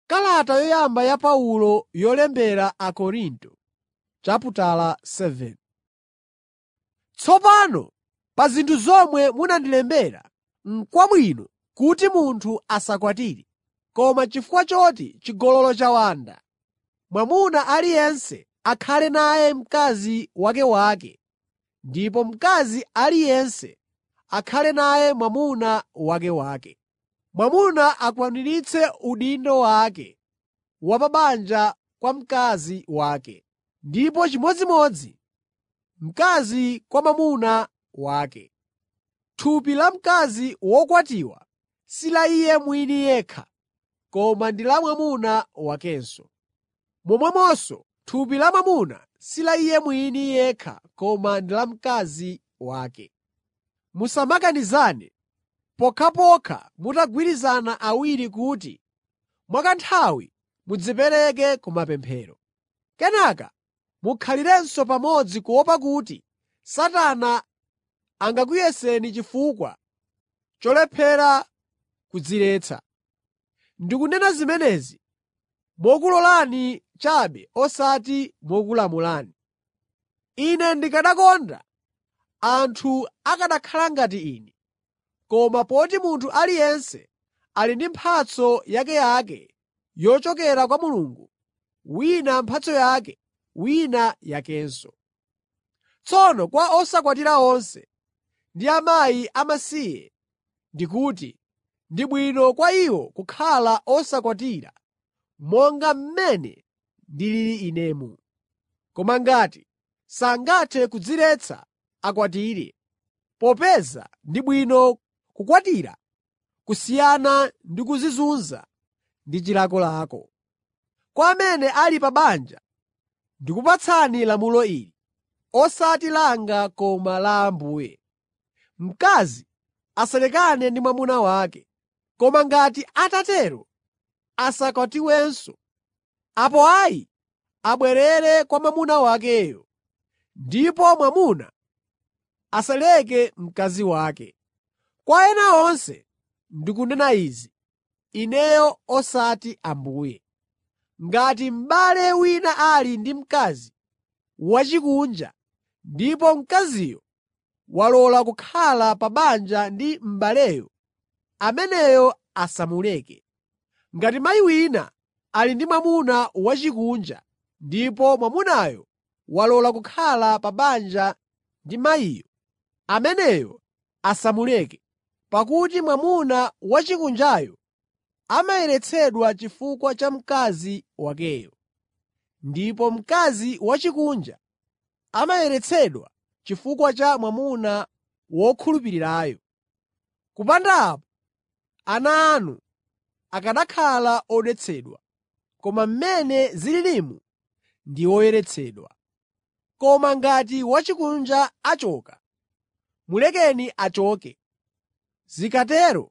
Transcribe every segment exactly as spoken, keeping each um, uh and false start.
Kalata yoyamba ya Paulo yolembera Akorinto, chaputala seveni. Tsopano pa zinthu zomwe munandilembera, n'kwabwino kuti munthu asakwatire, koma chifukwa choti chigololo chawanda, mwamuna aliyense akhale naye mkazi wakewake, ndipo mkazi aliyense akhale naye mwamuna wakewake. Mwamuna akwaniritse udindo wake wa pa banja kwa mkazi wake, ndipo chimodzimodzi mkazi kwa mwamuna wake. Thupi la mkazi wokwatiwa si la iye mwini yekha, koma ndi la mwamuna wakenso. Momwemonso thupi la mwamuna si la iye mwini yekha, koma ndi la mkazi wake. Musamakanizane pokhapokha mutagwirizana awiri kuti mwakanthawi mudzipereke ku mapemphero. Kenaka mukhalirenso pamodzi kuopa kuti Satana angakuyeseni chifukwa cholephera kudziretsa. Ndikunena zimenezi mokulolani chabe osati mokulamulani. Ine ndikanakonda anthu akanakhala ngati ine. Koma poti munthu aliyense ali ndi mphatso yakeyake yochokera kwa Mulungu, wina mphatso yake, wina yakenso. Tsono kwa osakwatira onse ndi akazi amasiye ndikuti, ndi bwino kwa iwo kukhala osakwatira monga mmene ndilili inemu. Koma ngati sangathe kudziretsa akwatire, popeza ndi bwino kukwatira kusiyana ndi kudzizunza ndi chilakolako. Kwa amene ali pa banja ndikupatsani lamulo ili, osati langa koma la Ambuye: Mkazi asalekane ndi mwamuna wake, koma ngati atatero asakwatiwenso. Apo ayi, abwerere kwa mwamuna wakeyo, ndipo mwamuna asaleke mkazi wake. Kwa ena onse ndikunena izi, ineyo osati Ambuye. Ngati m'bale wina ali ndi mkazi wachikunja, ndipo mkaziyo walola kukhala pa banja ndi m'baleyo, ameneyo asamuleke. Ngati mayi wina ali ndi mwamuna wachikunja, ndipo mwamunayo walola kukhala pa banja ndi mayiyo, ameneyo asamuleke, pakuti mwamuna wachikunjayo amayeretsedwa chifukwa cha mkazi wakeyo, ndipo mkazi wachikunja amayeretsedwa chifukwa cha mwamuna wokhulupirirayo. Kupanda apo, ana anu akanakhala odetsedwa, koma mmene zililimu ndi oyeretsedwa. Koma ngati wachikunja achoka, mulekeni achoke. Zikatero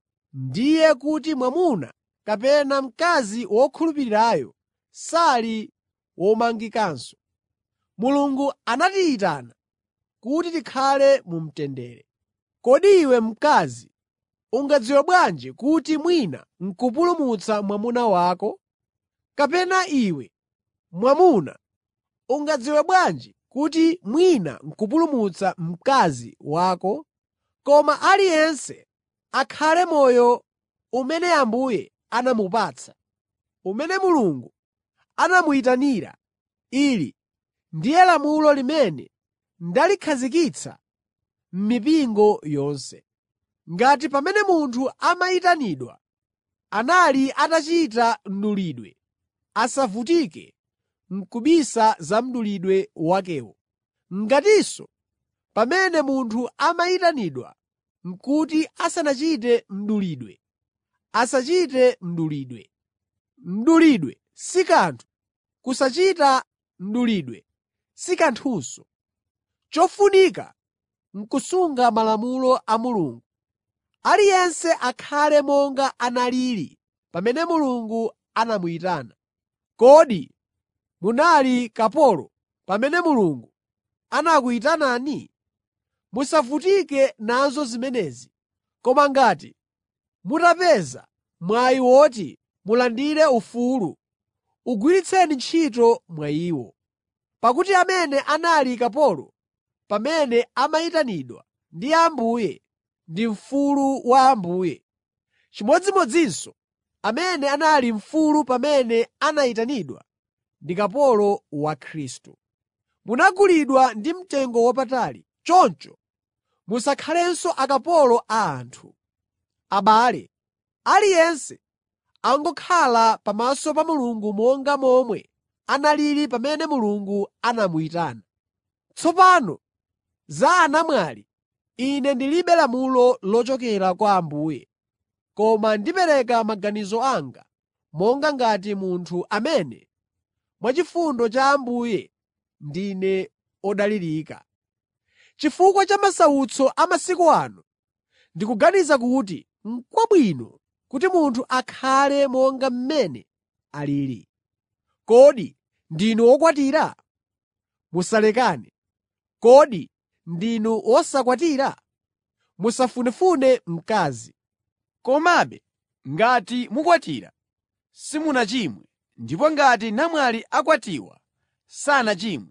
ndiye kuti mwamuna kapena mkazi wokhulupirirayo sali womangikanso. Mulungu anatiyitana kuti tikhale mu mtendere. Kodi iwe mkazi ungadziwe bwanji kuti mwina n'kupulumutsa mwamuna wako? Kapena iwe mwamuna ungadziwe bwanji kuti mwina n'kupulumutsa mkazi wako? Koma aliyense akhale moyo umene Ambuye anamupatsa, umene Mulungu anamuyitanira. Ili ndiye lamulo limene ndalikhazikitsa m'mipingo yonse. Ngati pamene munthu amayitanidwa anali atachita mdulidwe, asavutike n'kubisa za mdulidwe wakewo. Ngatinso pamene munthu amayitanidwa n'kuti asanachite mdulidwe, asachite mdulidwe. Mdulidwe si kanthu, kusachita mdulidwe si kanthunso. Chofunika n'kusunga malamulo a Mulungu. Aliyense akhale monga analili pamene Mulungu anamuyitana. Kodi munali kapolo pamene Mulungu anakuyitanani? Musavutike nazo zimenezi. Koma ngati mutapeza mwayi woti mulandire ufulu, ugwiritseni ntchito mwa iwo. Pakuti amene anali kapolo pamene amayitanidwa ndi Ambuye ndi mfulu wa Ambuye. Chimodzimodzinso amene anali mfulu pamene anayitanidwa ndi kapolo wa Khristu. Munagulidwa ndi mtengo wapatali, choncho musakhalenso akapolo a anthu. Abale, aliyense angokhala pamaso pa Mulungu monga momwe analili pamene Mulungu anamuyitana. Tsopano za anamwali, ine ndilibe lamulo lochokera kwa Ambuye, koma ndipereka maganizo anga monga ngati munthu amene mwachifundo cha Ambuye ndine odalirika. Chifukwa cha masautso a masiku ano, ndikuganiza kuti n'kwabwino kuti munthu akhale monga mmene alili. Kodi ndinu okwatira? Musalekane. Kodi ndinu osakwatira? Musafunefune mkazi. Komabe ngati mukwatira, simunachimwe, ndipo ngati namwali akwatiwa, sanachimwe.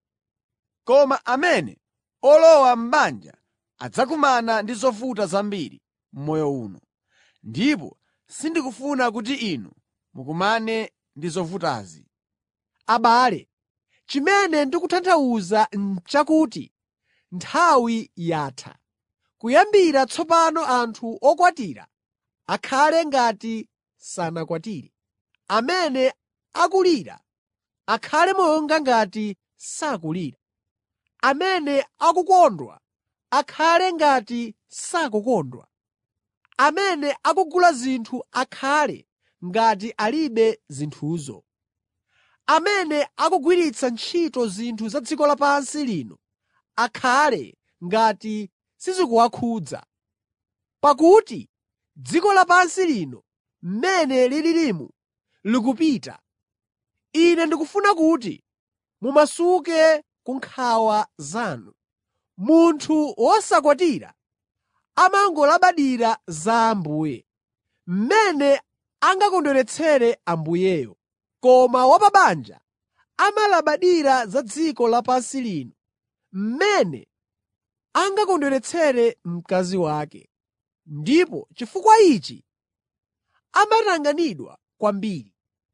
Koma amene olowa m'banja adzakumana ndi zovuta zambiri m'moyo uno, ndipo sindikufuna kuti inu mukumane ndi zovutazi. Abale, chimene ndikutanthauza n'chakuti nthawi yatha. Kuyambira tsopano anthu okwatira akhale ngati sanakwatire. Amene akulira akhale monga ngati sakulira. Amene akukondwa akhale ngati sakukondwa. Amene akugula zinthu akhale ngati alibe zinthuzo. Amene akugwiritsa ntchito zinthu za dziko lapansi lino akhale ngati sizikuwakhudza. Pakuti dziko lapansi lino mmene lilirimu likupita. Ine ndikufuna kuti mumasuke ku nkhawa zanu. Munthu wosakwatira amangolabadira za Ambuye, mmene angakondweretsere Ambuyeyo. Koma wa pa banja amalabadira za dziko lapansi lino, mmene angakondweretsere mkazi wake. Ndipo chifukwa ichi amatanganidwa kwambiri.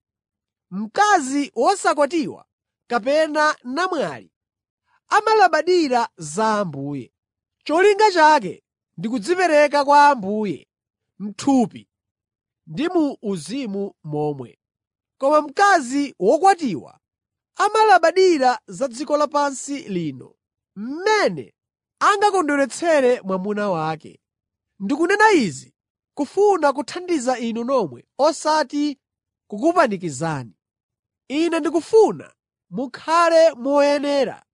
Mkazi wosakwatiwa kapena namwali amalabadira za Ambuye. Cholinga chake ndi kudzipereka kwa Ambuye m'thupi ndi mu uzimu momwe. Koma mkazi wokwatiwa amalabadira za dziko lapansi lino, mmene angakondweretsere mwamuna wake. Ndikunena izi kufuna kuthandiza inu nomwe osati kukupanikizani. Ine ndikufuna mukhale moyenera,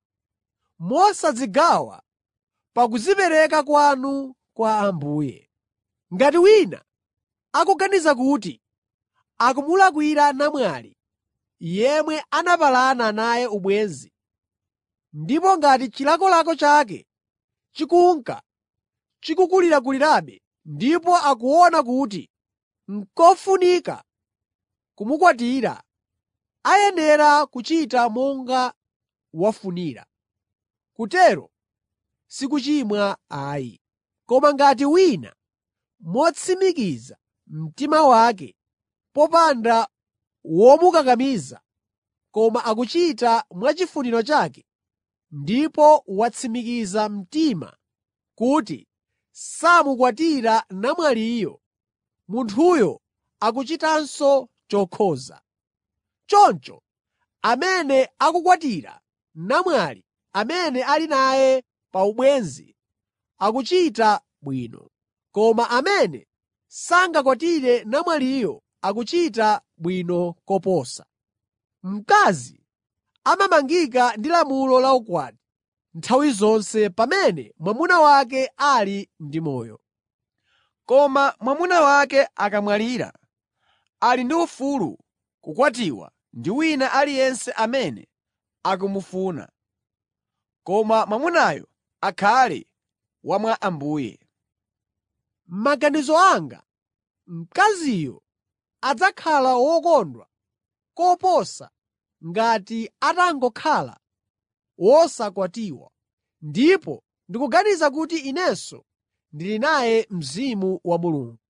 mosadzigawa pa kudzipereka kwanu kwa Ambuye. Ngati wina akuganiza kuti akumulakwira namwali yemwe anapalana naye ubwenzi, ndipo ngati chilakolako chake chikunka chikukulirakulirabe ndipo akuona kuti n'kofunika kumukwatira, ayenera kuchita monga wafunira. Kutero si kuchimwa ayi. Koma ngati wina motsimikiza mtima wake popanda womukakamiza, koma akuchita mwachifuniro chake, ndipo watsimikiza mtima kuti samukwatira namwaliyo, munthuyo akuchitanso chokhoza. Choncho amene akukwatira namwali amene ali naye pa ubwenzi akuchita bwino, koma amene sangakwatire namwaliyo akuchita bwino koposa. Mkazi amamangika ndi lamulo la ukwati nthawi zonse pamene mwamuna wake ali ndi moyo. Koma mwamuna wake akamwalira, ali ndi ufulu kukwatiwa ndi wina aliyense amene akumufuna, koma mwamunayo akhale wa mwa Ambuye. M'maganizo anga, mkaziyo adzakhala wokondwa koposa ngati atangokhala wosakwatiwa, ndipo ndikuganiza kuti inenso ndili naye Mzimu wa Mulungu.